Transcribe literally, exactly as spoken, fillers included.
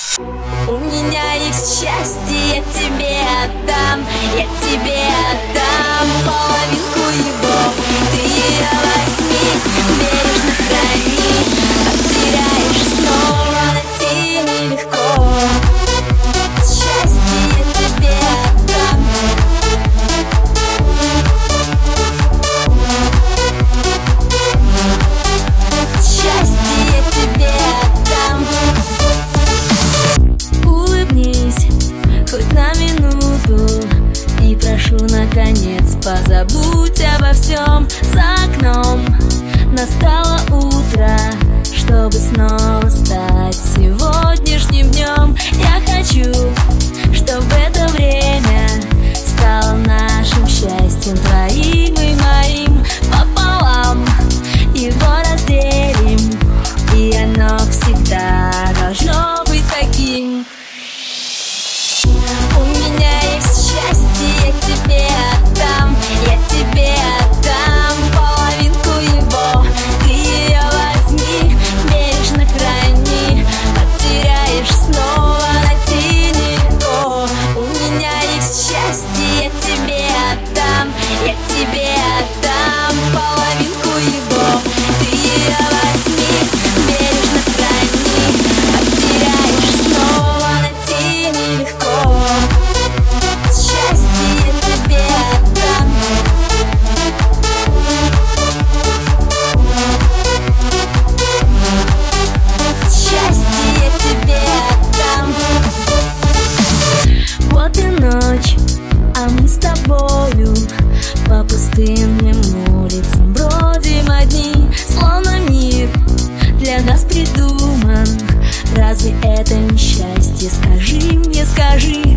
У меня есть счастье, я тебе отдам, я тебе отдам половинку его. Ты ее возьми, бережно храни, потеряешь снова, найти нелегко. Счастье я тебе отдам. Счастье я тебе отдам. Хоть на минуту, и прошу, наконец, позабудь обо всем. За окном настало утро, чтобы снова стать сегодняшним днем. Я хочу, чтобы это время стало нашим счастьем, твоим и моим пополам. Его разделим, и оно всегда должно быть таким. У меня есть счастье, я тебе отдам, я тебе отдам половинку его. Ты ее возьми, бережно храни, потеряешь снова, найти нелегко. У меня есть счастье, я тебе отдам, я тебе отдам половинку его. Ты ее возьми, бережно храни, потеряешь снова, найти нелегко. А мы с тобою по пустынным улицам бродим одни, словно мир для нас придуман. Разве это не счастье? Скажи мне, скажи.